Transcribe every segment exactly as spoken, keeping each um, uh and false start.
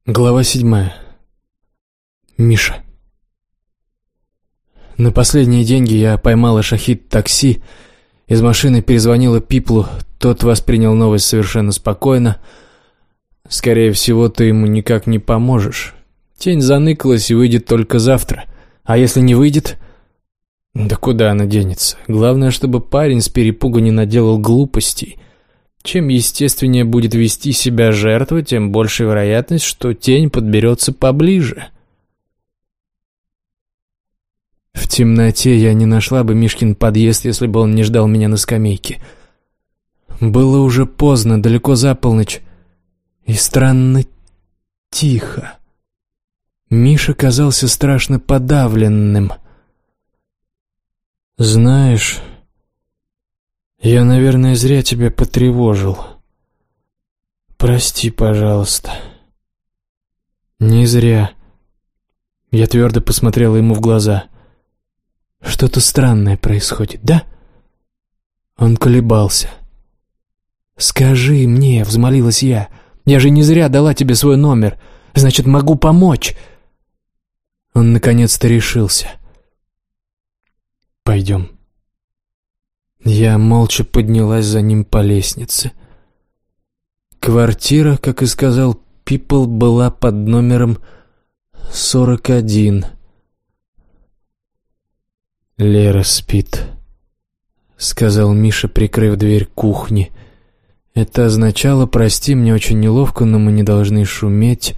Глава седьмая. Миша. На последние деньги я поймала Шахид такси, из машины перезвонила Пиплу, тот воспринял новость совершенно спокойно. Скорее всего, ты ему никак не поможешь. Тень заныкалась и выйдет только завтра. А если не выйдет? Да куда она денется? Главное, чтобы парень с перепугу не наделал глупостей. Чем естественнее будет вести себя жертва, тем больше вероятность, что тень подберется поближе. В темноте я не нашла бы Мишкин подъезд, если бы он не ждал меня на скамейке. Было уже поздно, далеко за полночь, и странно тихо. Миша казался страшно подавленным. «Знаешь, я, наверное, зря тебя потревожил. Прости, пожалуйста». «Не зря». Я твердо посмотрела ему в глаза. «Что-то странное происходит, да?» Он колебался. «Скажи мне», — взмолилась я, — «я же не зря дала тебе свой номер, значит, могу помочь». Он наконец-то решился. «Пойдем». Я молча поднялась за ним по лестнице. Квартира, как и сказал Пипл, была под номером сорок один. «Лера спит», — сказал Миша, прикрыв дверь кухни. Это означало: «Прости, мне очень неловко, но мы не должны шуметь.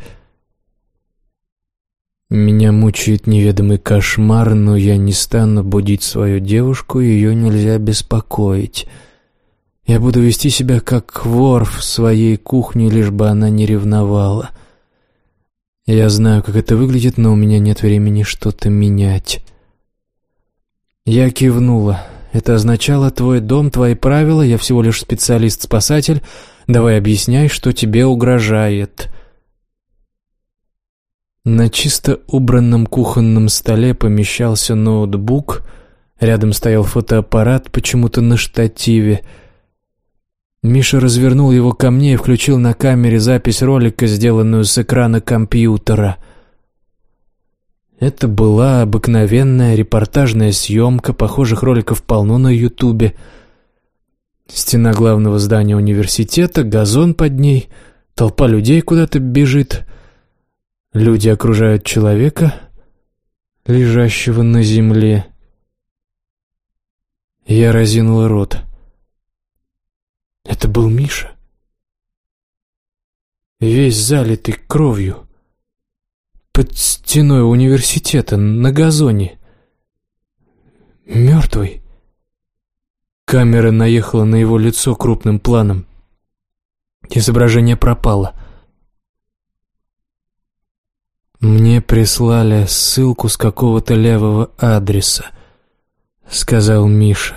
Меня мучает неведомый кошмар, но я не стану будить свою девушку, ее нельзя беспокоить. Я буду вести себя как вор в своей кухне, лишь бы она не ревновала. Я знаю, как это выглядит, но у меня нет времени что-то менять». Я кивнула. Это означало: «Твой дом, твои правила, я всего лишь специалист-спасатель. Давай объясняй, что тебе угрожает». На чисто убранном кухонном столе помещался ноутбук, рядом стоял фотоаппарат, почему-то на штативе. Миша развернул его ко мне и включил на камере запись ролика, сделанную с экрана компьютера. Это была обыкновенная репортажная съемка, похожих роликов полно на ютубе. Стена главного здания университета, газон под ней, толпа людей куда-то бежит. Люди окружают человека, лежащего на земле. Я разинула рот. Это был Миша. Весь залитый кровью. Под стеной университета, на газоне. Мертвый. Камера наехала на его лицо крупным планом. Изображение пропало. «Мне прислали ссылку с какого-то левого адреса», — сказал Миша.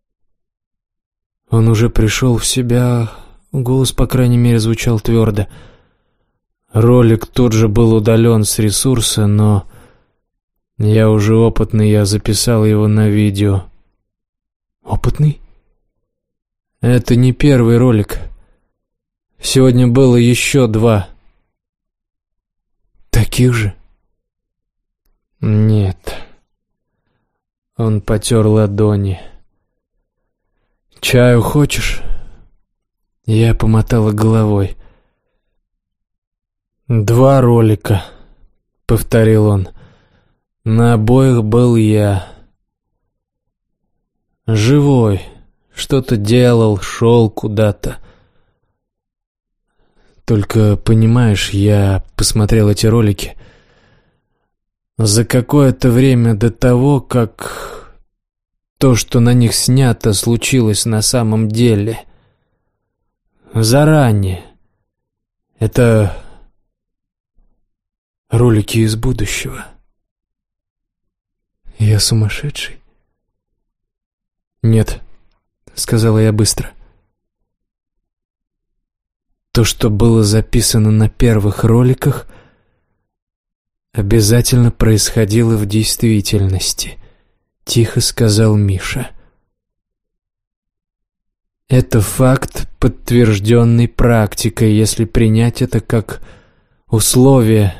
Он уже пришел в себя, голос, по крайней мере, звучал твердо. Ролик тут же был удален с ресурса, но я уже опытный, я записал его на видео. «Опытный?» «Это не первый ролик. Сегодня было еще два». «Таких же?» «Нет». Он потер ладони. «Чаю хочешь?» Я помотала головой. «Два ролика», — повторил он. «На обоих был я. Живой, что-то делал, шел куда-то. Только, понимаешь, я посмотрел эти ролики за какое-то время до того, как то, что на них снято, случилось на самом деле. Заранее. Это ролики из будущего». «Я сумасшедший?» «Нет», — сказала я быстро. «То, что было записано на первых роликах, обязательно происходило в действительности», — тихо сказал Миша. «Это факт, подтвержденный практикой, если принять это как условия.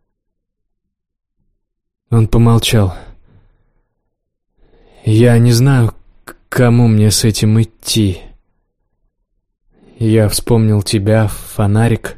Он помолчал. Я не знаю, к кому мне с этим идти. Я вспомнил тебя, фонарик.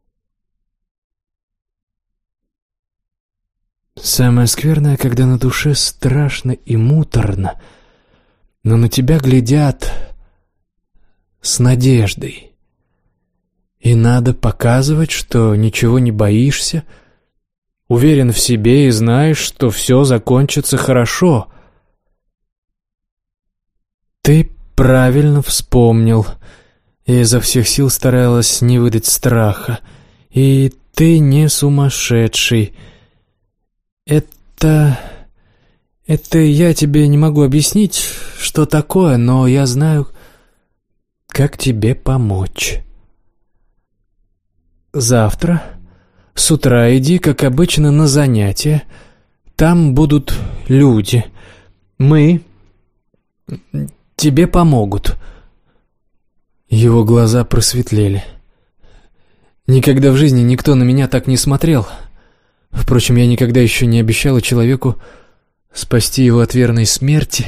Самое скверное, когда на душе страшно и муторно, но на тебя глядят с надеждой. И надо показывать, что ничего не боишься, уверен в себе и знаешь, что все закончится хорошо. Ты правильно вспомнил. Я изо всех сил старалась не выдать страха. И ты не сумасшедший. Это... Это я тебе не могу объяснить, что такое, но я знаю, как тебе помочь. Завтра с утра иди, как обычно, на занятия. Там будут люди. Мы... тебе помогут». Его глаза просветлели. Никогда в жизни никто на меня так не смотрел. Впрочем, я никогда еще не обещала человеку спасти его от верной смерти.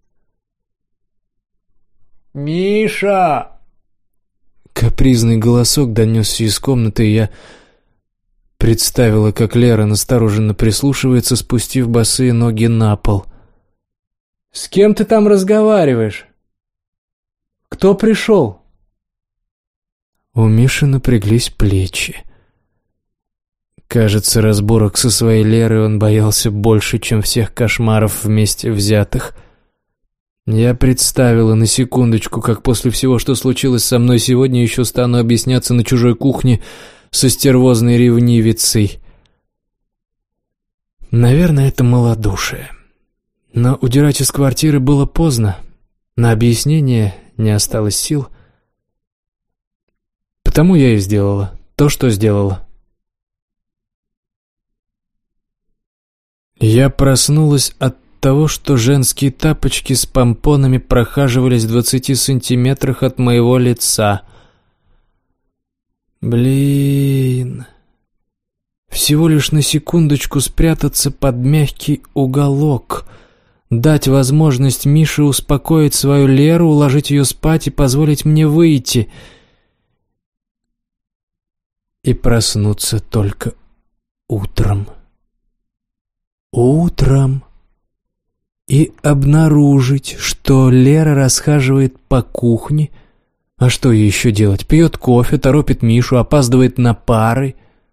«Миша!» Капризный голосок донесся из комнаты, и я представила, как Лера настороженно прислушивается, спустив босые ноги на пол. «С кем ты там разговариваешь? Кто пришел?» У Миши напряглись плечи. Кажется, разборок со своей Лерой он боялся больше, чем всех кошмаров вместе взятых. Я представила на секундочку, как после всего, что случилось со мной сегодня, еще стану объясняться на чужой кухне со стервозной ревнивицей. Наверное, это малодушие. Но удирать из квартиры было поздно. На объяснение не осталось сил. Потому я и сделала то, что сделала. Я проснулась от того, что женские тапочки с помпонами прохаживались в двадцати сантиметрах от моего лица. Блин... Всего лишь на секундочку спрятаться под мягкий уголок, дать возможность Мише успокоить свою Леру, уложить ее спать и позволить мне выйти. И проснуться только утром. Утром. И обнаружить, что Лера расхаживает по кухне. А что ей еще делать? Пьет кофе, торопит Мишу, опаздывает на пары.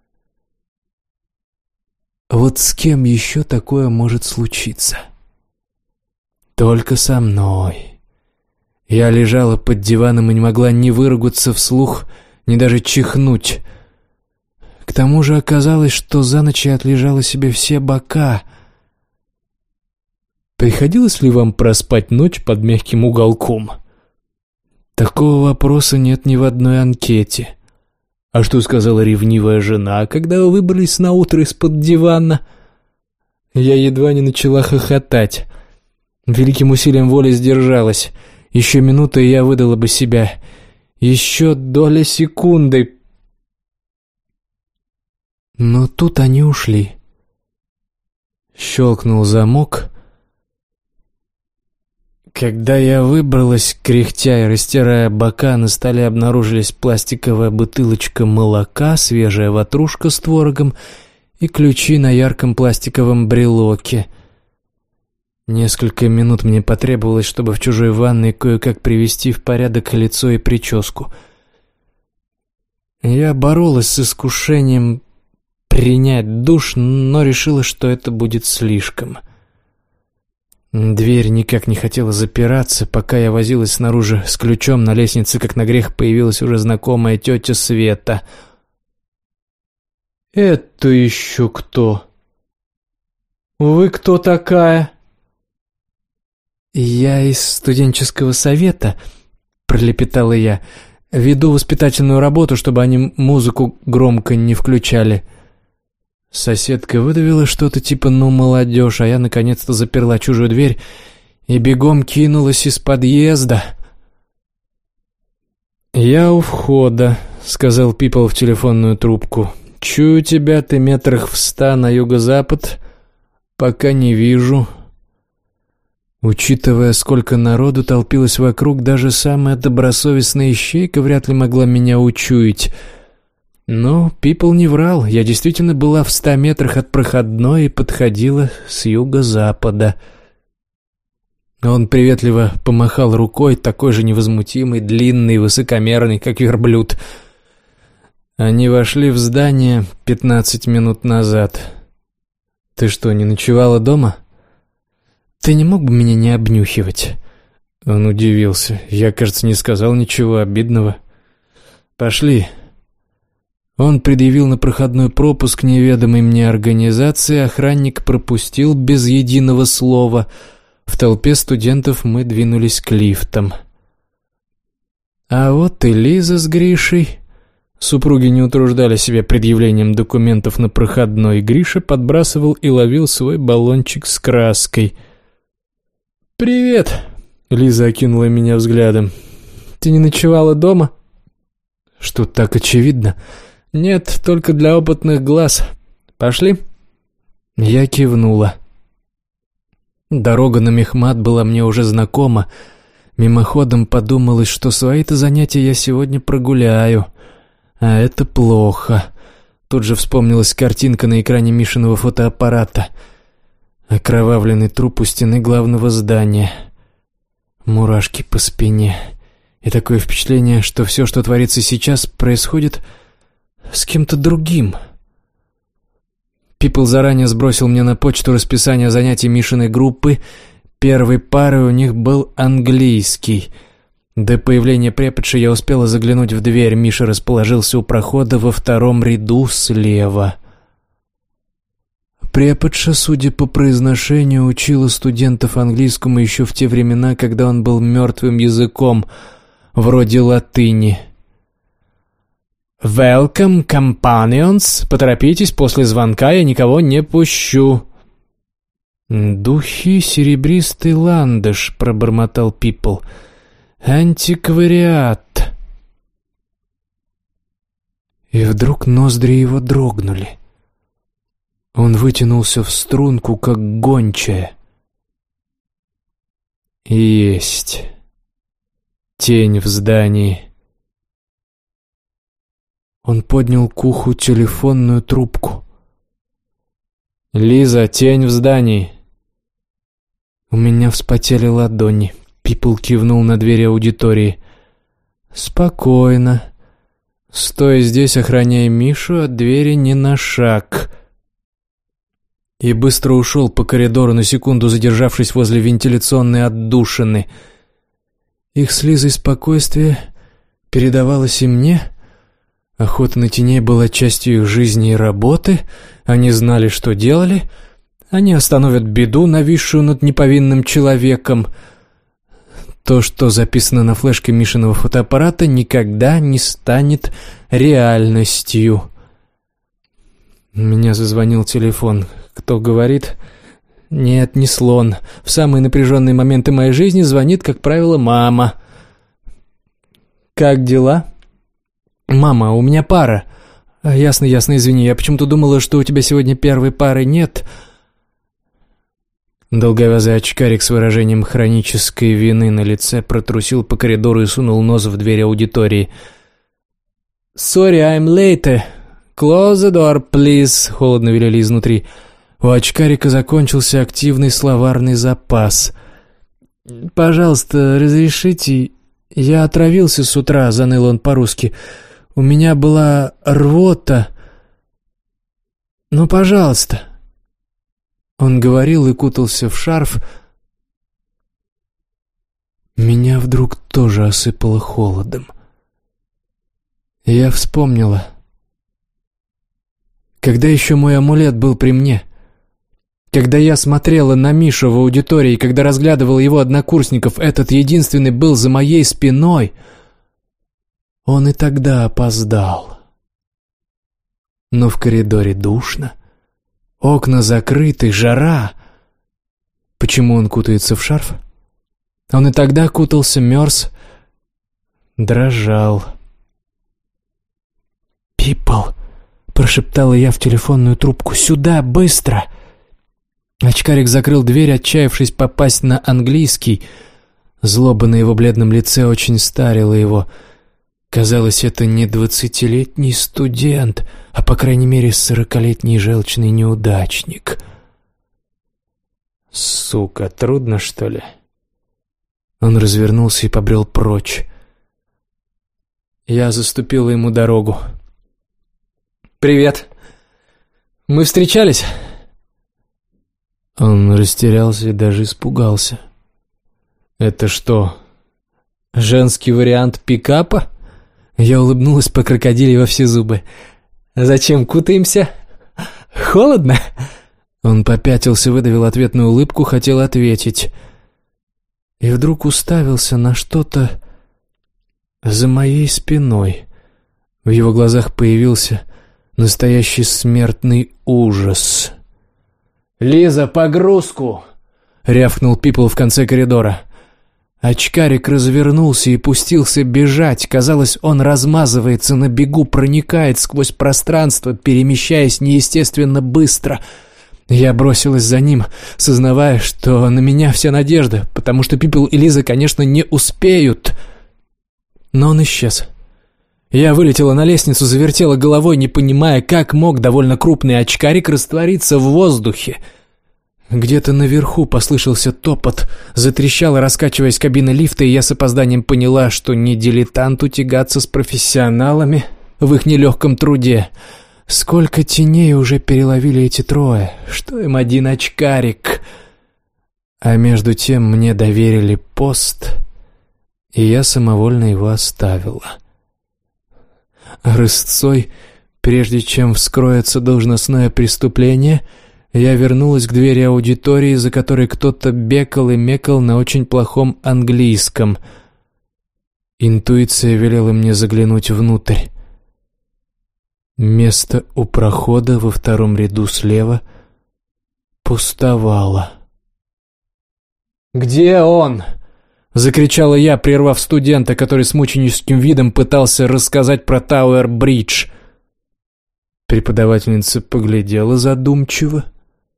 Вот с кем еще такое может случиться? Только со мной. Я лежала под диваном и не могла ни выругаться вслух, ни даже чихнуть. К тому же оказалось, что за ночь я отлежала себе все бока. Приходилось ли вам проспать ночь под мягким уголком? Такого вопроса нет ни в одной анкете. А что сказала ревнивая жена, когда вы выбрались наутро из-под дивана? Я едва не начала хохотать. Великим усилием воли сдержалась. Еще минута, и я выдала бы себя. Еще доля секунды. Но тут они ушли. Щелкнул замок. Когда я выбралась, кряхтя и растирая бока, на столе обнаружились пластиковая бутылочка молока, свежая ватрушка с творогом и ключи на ярком пластиковом брелоке. Несколько минут мне потребовалось, чтобы в чужой ванной кое-как привести в порядок лицо и прическу. Я боролась с искушением принять душ, но решила, что это будет слишком. Дверь никак не хотела запираться, пока я возилась снаружи с ключом. На лестнице, как на грех, появилась уже знакомая тетя Света. «Это еще кто? Вы кто такая?» «Я из студенческого совета», — пролепетала я. «Веду воспитательную работу, чтобы они музыку громко не включали». Соседка выдавила что-то типа «ну, молодежь», а я наконец-то заперла чужую дверь и бегом кинулась из подъезда. «Я у входа», — сказал Пипл в телефонную трубку. Чую тебя, ты метрах в ста на юго-запад. Пока не вижу». Учитывая, сколько народу толпилось вокруг, даже самая добросовестная ищейка вряд ли могла меня учуять. Но Пипл не врал, я действительно была в ста метрах от проходной и подходила с юго-запада. Он приветливо помахал рукой, такой же невозмутимый, длинный, высокомерный, как верблюд. Они вошли в здание пятнадцать минут назад. «Ты что, не ночевала дома?» «Ты не мог бы меня не обнюхивать?» Он удивился. Я, кажется, не сказал ничего обидного. «Пошли». Он предъявил на проходной пропуск неведомой мне организации, охранник пропустил без единого слова. В толпе студентов мы двинулись к лифтам. А вот и Лиза с Гришей. Супруги не утруждали себя предъявлением документов на проходной. Гриша подбрасывал и ловил свой баллончик с краской. «Привет!» — Лиза окинула меня взглядом. «Ты не ночевала дома?» «Что, так очевидно?» «Нет, только для опытных глаз. Пошли?» Я кивнула. Дорога на Мехмат была мне уже знакома. Мимоходом подумалось, что свои-то занятия я сегодня прогуляю. А это плохо. Тут же вспомнилась картинка на экране Мишиного фотоаппарата. Окровавленный труп у стены главного здания. Мурашки по спине. И такое впечатление, что все, что творится сейчас, происходит с кем-то другим. Пипл заранее сбросил мне на почту расписание занятий Мишиной группы. Первой парой у них был английский. До появления преподши я успела заглянуть в дверь. Миша расположился у прохода во втором ряду слева. Преподша, судя по произношению, учила студентов английскому еще в те времена, когда он был мертвым языком, вроде латыни. «Welcome, companions! Поторопитесь, после звонка я никого не пущу!» «Духи серебристый ландыш», — пробормотал Пипл. «Антиквариат». И вдруг ноздри его дрогнули. Он вытянулся в струнку, как гончая. Есть тень в здании. Он поднял к уху телефонную трубку. «Лиза, тень в здании». У меня вспотели ладони. Пипл кивнул на двери аудитории. «Спокойно. Стой здесь, охраняй Мишу, от двери не на шаг». И быстро ушел по коридору, на секунду задержавшись возле вентиляционной отдушины. Их с Лизой спокойствие передавалось и мне. Охота на теней была частью их жизни и работы. Они знали, что делали. Они остановят беду, нависшую над неповинным человеком. То, что записано на флешке Мишиного фотоаппарата, никогда не станет реальностью. У меня зазвонил телефон. Кто говорит? Нет, не слон. В самые напряженные моменты моей жизни звонит, как правило, мама. «Как дела?» «Мама, у меня пара». «Ясно, ясно, извини, я почему-то думала, что у тебя сегодня первой пары нет». Долговязый очкарик с выражением хронической вины на лице протрусил по коридору и сунул нос в дверь аудитории. «Sorry, I'm late. Close the door, please», — холодно велели изнутри. У очкарика закончился активный словарный запас. «Пожалуйста, разрешите, я отравился с утра», — заныл он по-русски. «У меня была рвота. Ну, пожалуйста». Он говорил и кутался в шарф. Меня вдруг тоже осыпало холодом. Я вспомнила. Когда еще мой амулет был при мне? Когда я смотрела на Мишу в аудитории, когда разглядывала его однокурсников, этот единственный был за моей спиной. Он и тогда опоздал. Но в коридоре душно. Окна закрыты, жара. Почему он кутается в шарф? Он и тогда кутался, мерз, дрожал. «Пипл, прошептала я в телефонную трубку. «Сюда, быстро!» Очкарик закрыл дверь, отчаявшись попасть на английский. Злоба на его бледном лице очень старила его. Казалось, это не двадцатилетний студент, а, по крайней мере, сорокалетний желчный неудачник. «Сука, трудно, что ли?» Он развернулся и побрел прочь. Я заступила ему дорогу. «Привет. Мы встречались?» Он растерялся и даже испугался. «Это что, женский вариант пикапа?» Я улыбнулась по крокодиле во все зубы. «Зачем кутаемся? Холодно?» Он попятился, выдавил ответную улыбку, хотел ответить. И вдруг уставился на что-то за моей спиной. В его глазах появился настоящий смертный ужас. «Лиза, погрузку!» — рявкнул Пипл в конце коридора. Очкарик развернулся и пустился бежать. Казалось, он размазывается на бегу, проникает сквозь пространство, перемещаясь неестественно быстро. Я бросилась за ним, сознавая, что на меня вся надежда, потому что Пипл и Лиза, конечно, не успеют. Но он исчез. Я вылетела на лестницу, завертела головой, не понимая, как мог довольно крупный очкарик раствориться в воздухе. Где-то наверху послышался топот, затрещала, раскачиваясь кабина лифта, и я с опозданием поняла, что не дилетанту тягаться с профессионалами в их нелегком труде. Сколько теней уже переловили эти трое, что им один очкарик. А между тем мне доверили пост, и я самовольно его оставила. Рысцой, прежде чем вскроется должностное преступление, я вернулась к двери аудитории, за которой кто-то бекал и мекал на очень плохом английском. Интуиция велела мне заглянуть внутрь. Место у прохода во втором ряду слева пустовало. «Где он?» — закричала я, прервав студента, который с мученическим видом пытался рассказать про Тауэр-Бридж. Преподавательница поглядела задумчиво.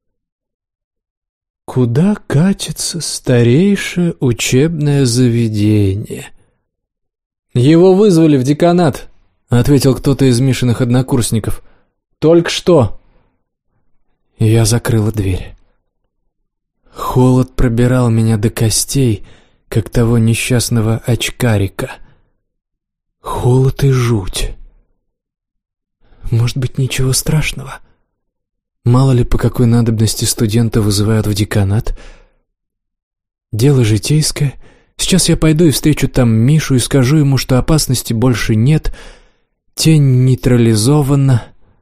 «Куда катится старейшее учебное заведение?» «Его вызвали в деканат», — ответил кто-то из Мишиных однокурсников. «Только что». Я закрыла дверь. Холод пробирал меня до костей, как того несчастного очкарика. Холод и жуть. Может быть, ничего страшного? Мало ли, по какой надобности студента вызывают в деканат. Дело житейское. Сейчас я пойду и встречу там Мишу и скажу ему, что опасности больше нет. Тень нейтрализована.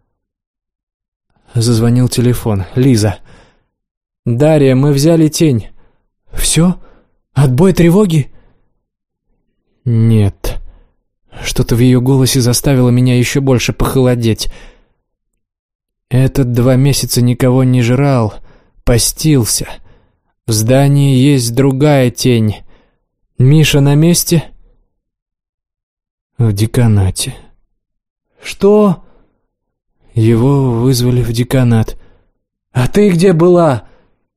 Зазвонил телефон. Лиза. «Дарья, мы взяли тень». «Все? Отбой тревоги?» «Нет». Что-то в ее голосе заставило меня еще больше похолодеть. Этот два месяца никого не жрал, постился. В здании есть другая тень. Миша на месте?» «В деканате». «Что?» «Его вызвали в деканат». «А ты где была?»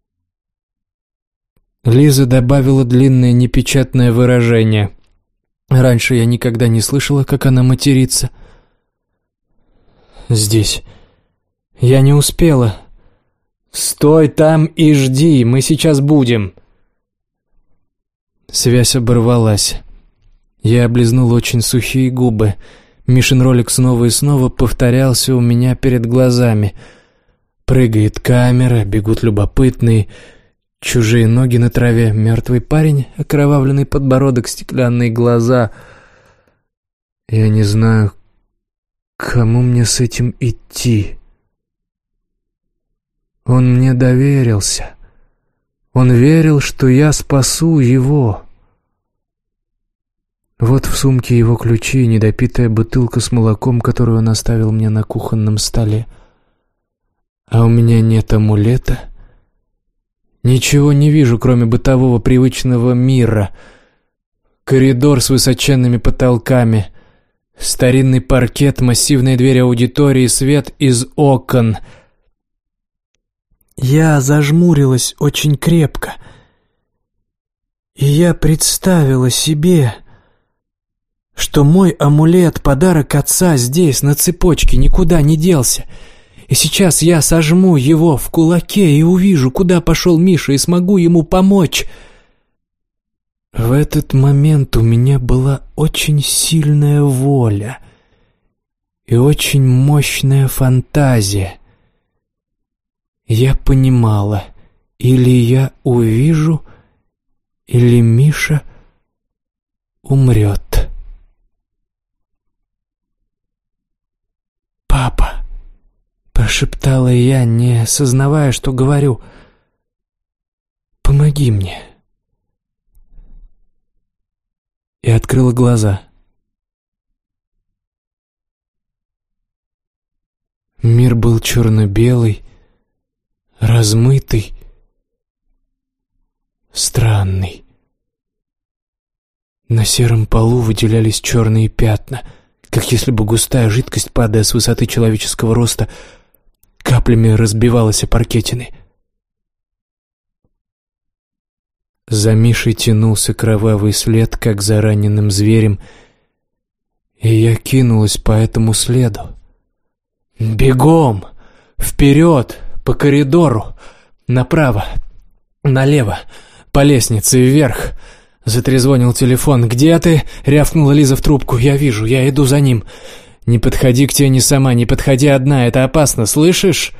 Лиза добавила длинное непечатное выражение. Раньше я никогда не слышала, как она матерится. «Здесь. Я не успела». «Стой там и жди, мы сейчас будем». Связь оборвалась. Я облизнул очень сухие губы. Мишин ролик снова и снова повторялся у меня перед глазами. Прыгает камера, бегут любопытные, чужие ноги на траве, мертвый парень, окровавленный подбородок, стеклянные глаза. Я не знаю, к кому мне с этим идти. Он мне доверился. Он верил, что я спасу его. Вот в сумке его ключи и недопитая бутылка с молоком, которую он оставил мне на кухонном столе. А у меня нет амулета. Ничего не вижу, кроме бытового привычного мира. Коридор с высоченными потолками. Старинный паркет, массивные двери аудитории, свет из окон. Я зажмурилась очень крепко, и я представила себе, что мой амулет, подарок отца, здесь, на цепочке, никуда не делся. И сейчас я сожму его в кулаке и увижу, куда пошел Миша, и смогу ему помочь. В этот момент у меня была очень сильная воля и очень мощная фантазия. Я понимала, или я увижу, или Миша умрет. «Папа», — прошептала я, не осознавая, что говорю, — «помоги мне». И открыла глаза. Мир был черно-белый, размытый, странный. На сером полу выделялись черные пятна, как если бы густая жидкость, падая с высоты человеческого роста, каплями разбивалась о паркетины. За Мишей тянулся кровавый след, как за раненым зверем, и я кинулась по этому следу. Бегом! Вперед! По коридору! Направо! Налево! По лестнице вверх! Затрезвонил телефон. «Где ты?» — рявкнула Лиза в трубку. «Я вижу, я иду за ним. Не подходи к тени сама, не подходи одна, это опасно, слышишь?»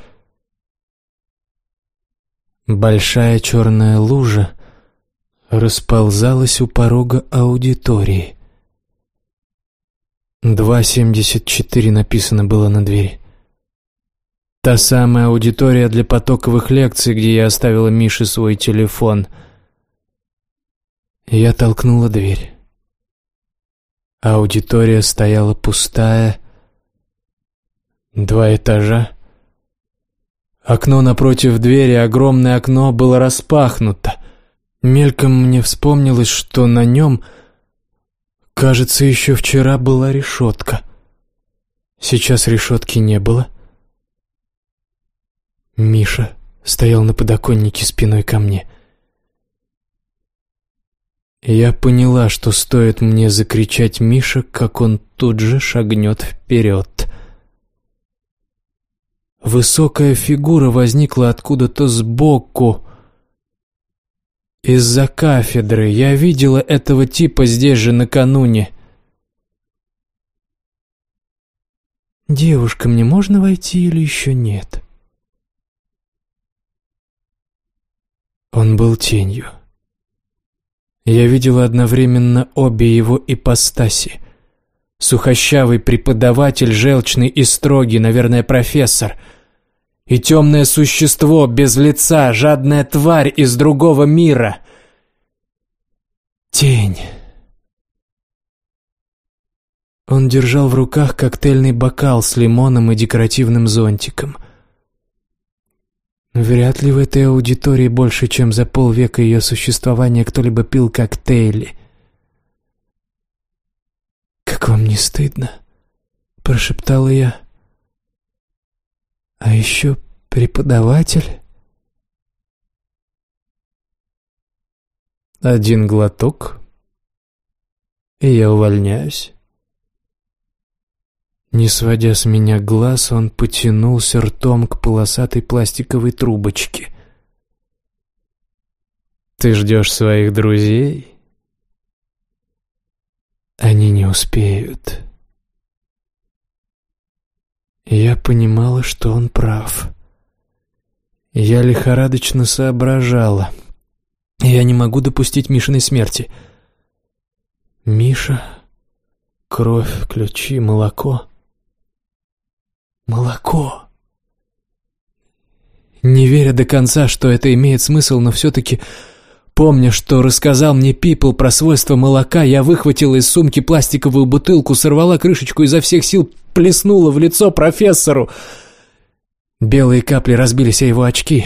Большая черная лужа расползалась у порога аудитории. два семьдесят четыре написано было на двери. Та самая аудитория для потоковых лекций, где я оставила Мише свой телефон. Я толкнула дверь. Аудитория стояла пустая. Два этажа. Окно напротив двери, огромное окно, было распахнуто. Мельком мне вспомнилось, что на нем, кажется, еще вчера была решетка. Сейчас решетки не было. Миша стоял на подоконнике спиной ко мне. Я поняла, что стоит мне закричать «Миша», как он тут же шагнет вперед. Высокая фигура возникла откуда-то сбоку. Из-за кафедры. Я видела этого типа здесь же накануне. «Девушка, мне можно войти или еще нет?» Он был тенью. Я видела одновременно обе его ипостаси. Сухощавый преподаватель, желчный и строгий, наверное, профессор. И темное существо без лица, жадная тварь из другого мира. Тень. Он держал в руках коктейльный бокал с лимоном и декоративным зонтиком. Вряд ли в этой аудитории больше, чем за полвека ее существования, кто-либо пил коктейли. «Как вам не стыдно?» — прошептала я. «А еще преподаватель?» Один глоток, и я увольняюсь. Не сводя с меня глаз, он потянулся ртом к полосатой пластиковой трубочке. «Ты ждешь своих друзей?» «Они не успеют». Я понимала, что он прав. Я лихорадочно соображала. Я не могу допустить Мишиной смерти. Миша, кровь, ключи, молоко. Молоко. Не веря до конца, что это имеет смысл, но все-таки, помня, что рассказал мне Пипл про свойства молока, я выхватила из сумки пластиковую бутылку, сорвала крышечку и изо всех сил плеснула в лицо профессору. Белые капли разбились о его очки.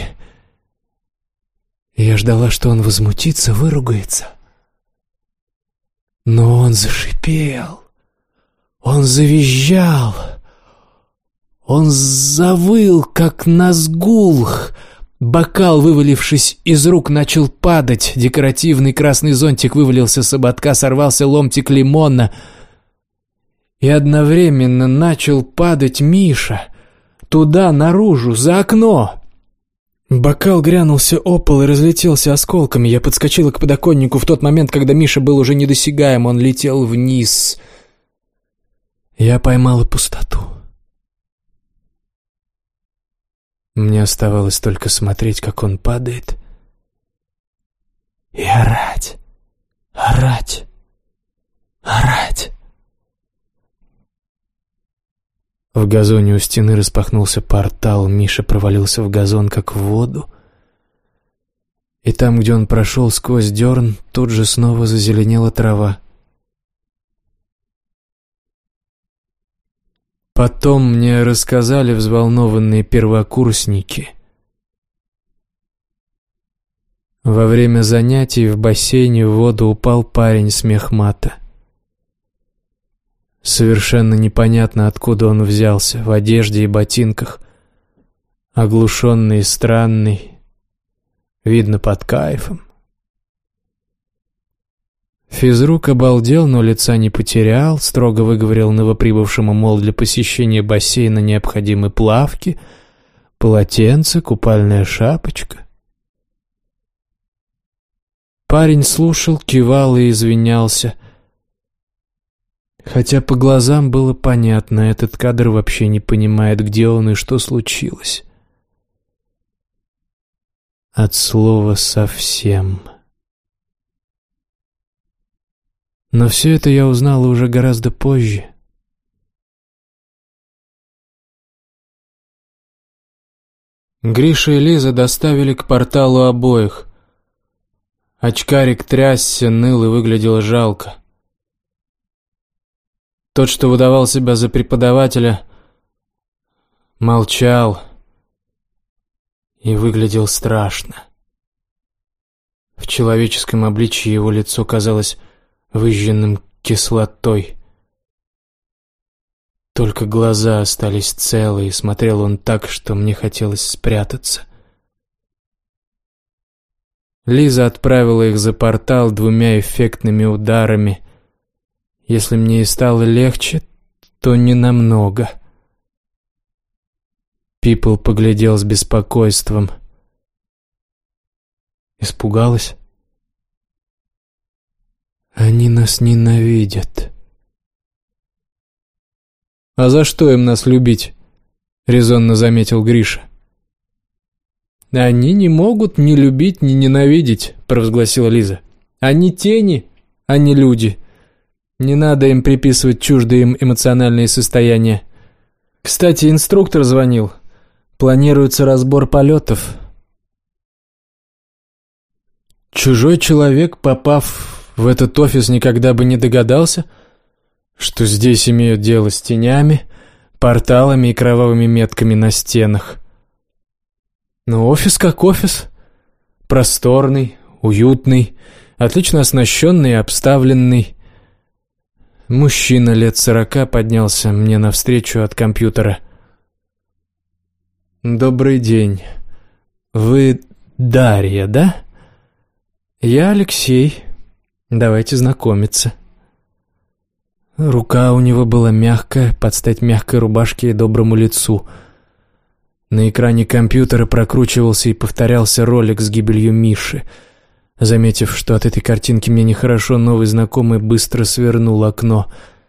Я ждала, что он возмутится, выругается. Но он зашипел. Он завизжал. Он завыл, как назгул. Бокал, вывалившись из рук, начал падать. Декоративный красный зонтик вывалился с ободка, сорвался ломтик лимона. И одновременно начал падать Миша. Туда, наружу, за окно. Бокал грянулся о пол и разлетелся осколками. Я подскочила к подоконнику в тот момент, когда Миша был уже недосягаем. Он летел вниз. Я поймала пустоту. Мне оставалось только смотреть, как он падает, и орать, орать, орать. В газоне у стены распахнулся портал, Миша провалился в газон, как в воду. И там, где он прошел сквозь дерн, тут же снова зазеленела трава. Потом мне рассказали взволнованные первокурсники. Во время занятий в бассейне в воду упал парень с мехмата. Совершенно непонятно, откуда он взялся, в одежде и ботинках. Оглушенный и странный, видно, под кайфом. Физрук обалдел, но лица не потерял, строго выговорил новоприбывшему, мол, для посещения бассейна необходимы плавки, полотенце, купальная шапочка. Парень слушал, кивал и извинялся. Хотя по глазам было понятно, этот кадр вообще не понимает, где он и что случилось. От слова «совсем». Но все это я узнала уже гораздо позже. Гриша и Лиза доставили к порталу обоих. Очкарик трясся, ныл и выглядел жалко. Тот, что выдавал себя за преподавателя, молчал и выглядел страшно. В человеческом обличье его лицо казалось выжженным кислотой. Только глаза остались целы, и смотрел он так, что мне хотелось спрятаться. Лиза отправила их за портал двумя эффектными ударами. Если мне и стало легче, то не намного. Пипл поглядел с беспокойством. Испугалась? Они нас ненавидят. «А за что им нас любить?» — резонно заметил Гриша. «Они не могут ни любить, ни ненавидеть», — провозгласила Лиза. «Они тени, а не люди. Не надо им приписывать чуждые им эмоциональные состояния. Кстати, инструктор звонил. Планируется разбор полетов». Чужой человек, попав в этот офис, никогда бы не догадался, что здесь имеют дело с тенями, порталами и кровавыми метками на стенах. Но офис как офис. Просторный, уютный, отлично оснащенный и обставленный. Мужчина лет сорока поднялся мне навстречу от компьютера. «Добрый день. Вы Дарья, да?» «Я Алексей. Давайте знакомиться». Рука у него была мягкая, под стать мягкой рубашке и доброму лицу. На экране компьютера прокручивался и повторялся ролик с гибелью Миши. Заметив, что от этой картинки мне нехорошо, новый знакомый быстро свернул окно.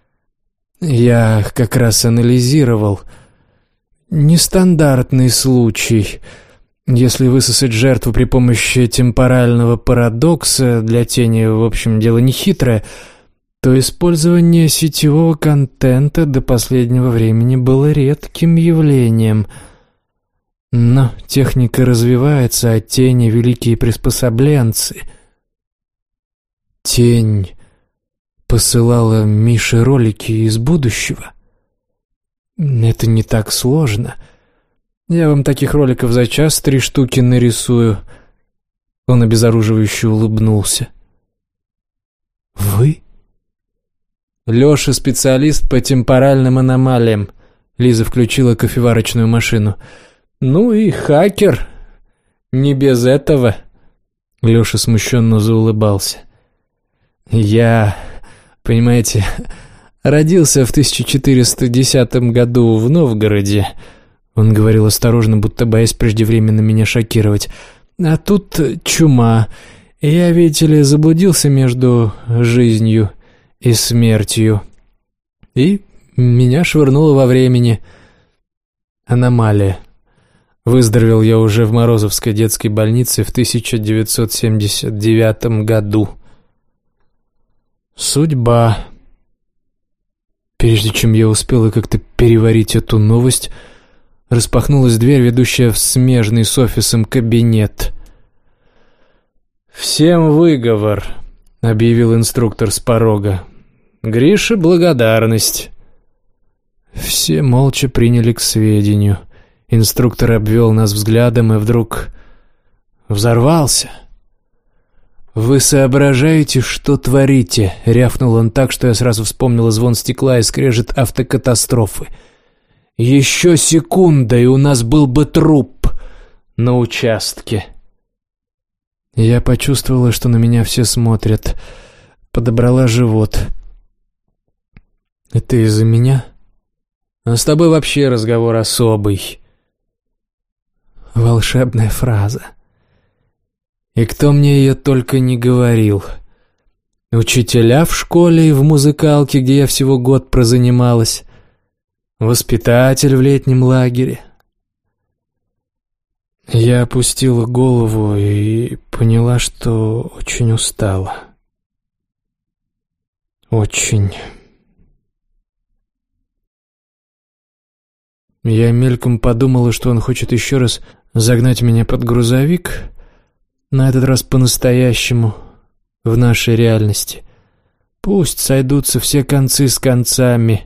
Я как раз анализировал. Нестандартный случай. Если высосать жертву при помощи темпорального парадокса, для тени, в общем, дело нехитрое, то использование сетевого контента до последнего времени было редким явлением. Но техника развивается, а тени — великие приспособленцы. Тень посылала Мише ролики из будущего. Это не так сложно. Я вам таких роликов за час три штуки нарисую. Он обезоруживающе улыбнулся. Вы? Леша специалист по темпоральным аномалиям. Лиза включила кофеварочную машину. Ну и хакер. Не без этого. Леша смущенно заулыбался. Я, понимаете, родился в тысяча четыреста десятом году в Новгороде. Он говорил осторожно, будто боясь преждевременно меня шокировать. А тут чума. Я, видите ли, заблудился между жизнью и смертью. И меня швырнуло во времени. Аномалия. Выздоровел я уже в Морозовской детской больнице в тысяча девятьсот семьдесят девятом году. Судьба. Прежде чем я успела как-то переварить эту новость, распахнулась дверь, ведущая в смежный с офисом кабинет. «Всем выговор», — объявил инструктор с порога. «Грише благодарность». Все молча приняли к сведению. Инструктор обвел нас взглядом и вдруг взорвался. «Вы соображаете, что творите?» — рявкнул он так, что я сразу вспомнила звон стекла и скрежет автокатастрофы. «Еще секунда, и у нас был бы труп на участке». Я почувствовала, что на меня все смотрят. Подобрала живот. «Это из-за меня? А с тобой вообще разговор особый». Волшебная фраза. И кто мне ее только не говорил. Учителя в школе и в музыкалке, где я всего год прозанималась. Воспитатель в летнем лагере. Я опустила голову и поняла, что очень устала. Очень. Я мельком подумала, что он хочет еще раз загнать меня под грузовик, на этот раз по-настоящему, в нашей реальности. Пусть сойдутся все концы с концами.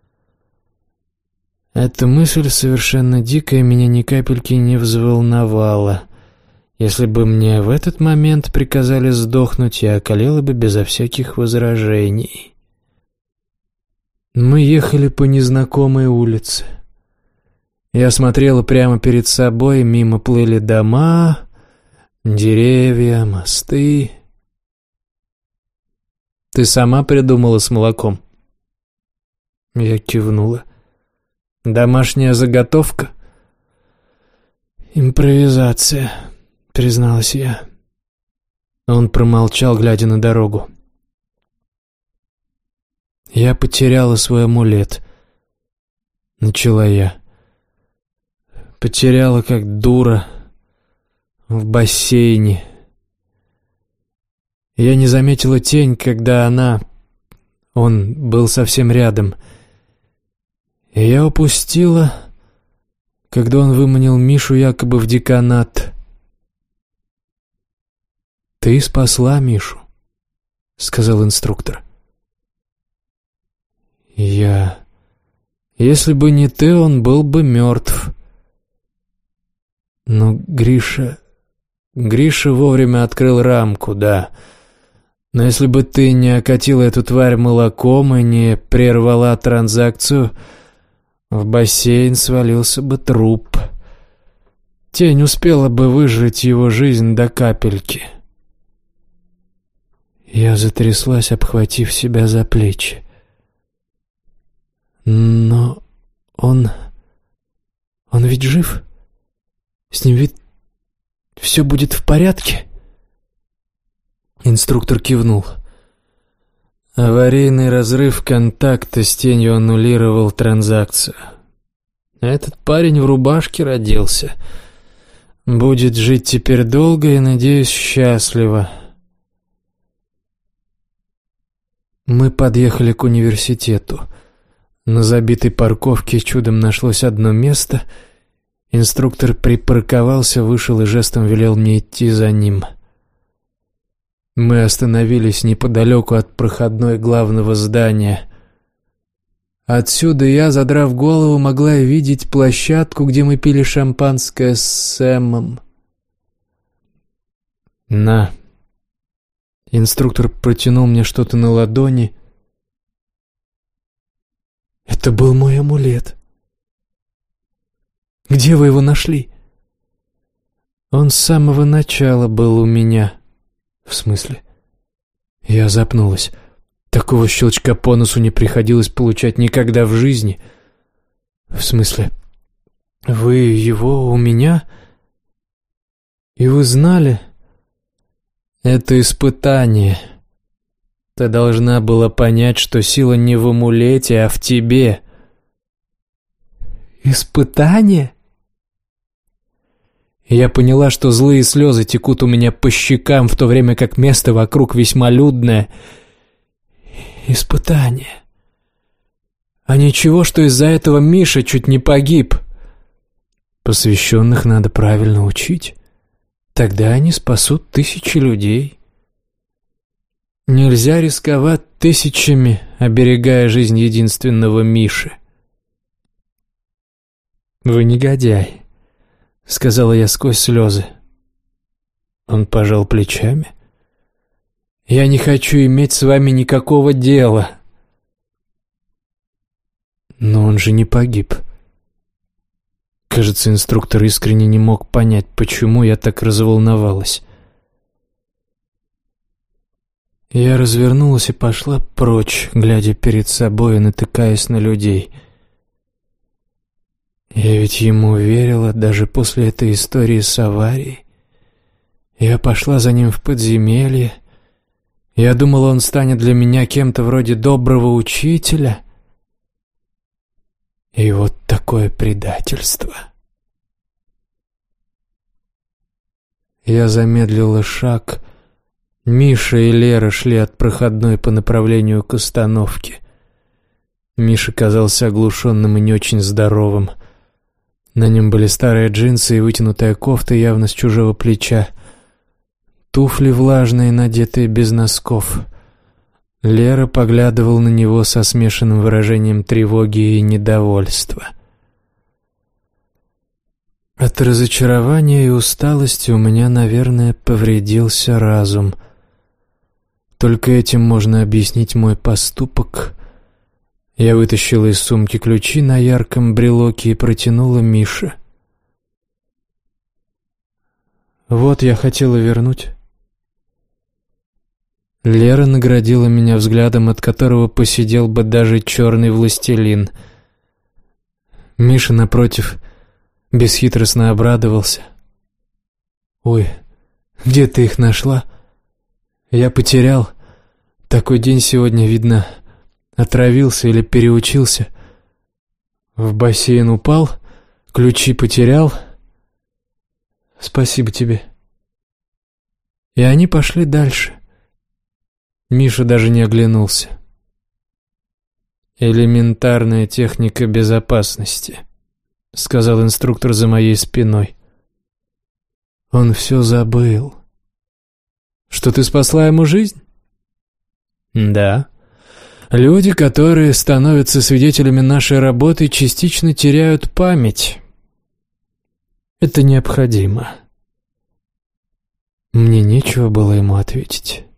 Эта мысль совершенно дикая меня ни капельки не взволновала. Если бы мне в этот момент приказали сдохнуть, я околела бы безо всяких возражений. Мы ехали по незнакомой улице. Я смотрела прямо перед собой, мимо плыли дома, деревья, мосты. «Ты сама придумала с молоком?» Я кивнула. «Домашняя заготовка?» «Импровизация», — призналась я. Он промолчал, глядя на дорогу. «Я потеряла свой амулет», — начала я. «Потеряла, как дура, в бассейне. Я не заметила тень, когда она... Он был совсем рядом. И я упустила, когда он выманил Мишу якобы в деканат. «Ты спасла Мишу», — сказал инструктор. «Я... Если бы не ты, он был бы мертв». Но Гриша... Гриша вовремя открыл рамку, да. Но если бы ты не окатила эту тварь молоком и не прервала транзакцию, в бассейн свалился бы труп. Тень успела бы выжать его жизнь до капельки». Я затряслась, обхватив себя за плечи. «Но он... он ведь жив? С ним ведь все будет в порядке?» Инструктор кивнул. Аварийный разрыв контакта с тенью аннулировал транзакцию. Этот парень в рубашке родился. Будет жить теперь долго и, надеюсь, счастливо. Мы подъехали к университету. На забитой парковке чудом нашлось одно место. Инструктор припарковался, вышел и жестом велел мне идти за ним. Мы остановились неподалеку от проходной главного здания. Отсюда я, задрав голову, могла видеть площадку, где мы пили шампанское с Сэмом. «На». Инструктор протянул мне что-то на ладони. Это был мой амулет. Где вы его нашли? Он с самого начала был у меня. В смысле? Я запнулась. Такого щелчка по носу не приходилось получать никогда в жизни. В смысле? Вы его у меня? И вы знали? Это испытание. Ты должна была понять, что сила не в амулете, а в тебе. Испытание? Я поняла, что злые слезы текут у меня по щекам, в то время как место вокруг весьма людное. Испытание. А ничего, что из-за этого Миша чуть не погиб. Посвященных надо правильно учить. Тогда они спасут тысячи людей. Нельзя рисковать тысячами, оберегая жизнь единственного Миши. «Вы негодяй», — сказала я сквозь слезы. Он пожал плечами. «Я не хочу иметь с вами никакого дела». Но он же не погиб. Кажется, инструктор искренне не мог понять, почему я так разволновалась. Я развернулась и пошла прочь, глядя перед собой и натыкаясь на людей. Я ведь ему верила даже после этой истории с аварией. Я пошла за ним в подземелье. Я думала, он станет для меня кем-то вроде доброго учителя. И вот такое предательство. Я замедлила шаг. Миша и Лера шли от проходной по направлению к остановке. Миша казался оглушенным и не очень здоровым. На нем были старые джинсы и вытянутая кофта явно с чужого плеча. Туфли влажные, надетые без носков. Лера поглядывала на него со смешанным выражением тревоги и недовольства. От разочарования и усталости у меня, наверное, повредился разум. Только этим можно объяснить мой поступок. Я вытащила из сумки ключи на ярком брелоке и протянула Мише. «Вот я хотела вернуть». Лера наградила меня взглядом, от которого посидел бы даже черный властелин. Миша, напротив, бесхитростно обрадовался. «Ой, где ты их нашла? Я потерял. Такой день сегодня, видно, отравился или переучился. В бассейн упал, ключи потерял. Спасибо тебе». И они пошли дальше. Миша даже не оглянулся. «Элементарная техника безопасности», — сказал инструктор за моей спиной. Он все забыл. «Что ты спасла ему жизнь?» «Да. Люди, которые становятся свидетелями нашей работы, частично теряют память. Это необходимо». Мне нечего было ему ответить.